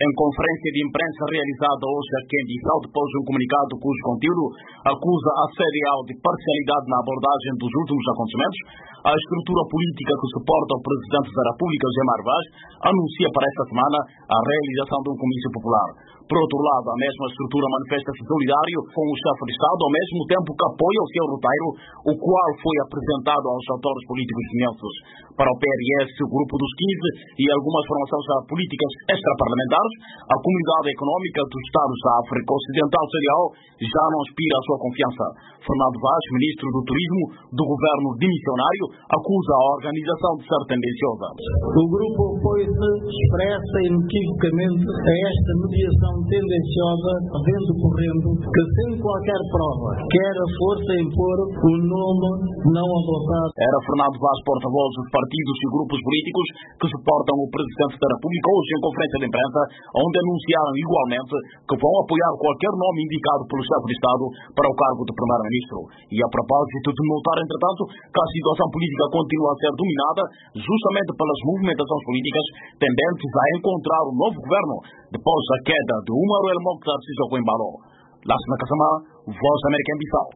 Em conferência de imprensa realizada hoje aqui em Bissau, depois de um comunicado cujo conteúdo acusa a CDAO de parcialidade na abordagem dos últimos acontecimentos, a estrutura política que suporta o Presidente da República, José Mário Vaz, anuncia para esta semana a realização de um comício popular. Por outro lado, a mesma estrutura manifesta-se solidário com o chefe de Estado, ao mesmo tempo que apoia o seu roteiro, o qual foi apresentado aos autores políticos chineses. Para o PRS, o Grupo dos 15 e algumas formações políticas extraparlamentares, a Comunidade Econômica dos Estados da África Ocidental, CDAO, já não inspira a sua confiança. Fernando Vaz, ministro do Turismo do governo dimissionário, acusa a organização de ser tendenciosa. O grupo opõe-se expressa inequivocamente a esta mediação tendenciosa, vendo correndo que sem qualquer prova quer a força impor o nome não adotado. Era Fernando Vaz, porta-voz dos partidos e grupos políticos que suportam o Presidente da República, hoje em conferência de imprensa, onde anunciaram igualmente que vão apoiar qualquer nome indicado pelo chefe de Estado para o cargo de Primeiro-Ministro. E a propósito de notar, entretanto, que a situação política continua a ser dominada justamente pelas movimentações políticas tendentes a encontrar um novo governo depois da queda de Umaro El Mokhtar Sissoko Embaló. Lássima Kassamá, Voz da América em Bissau.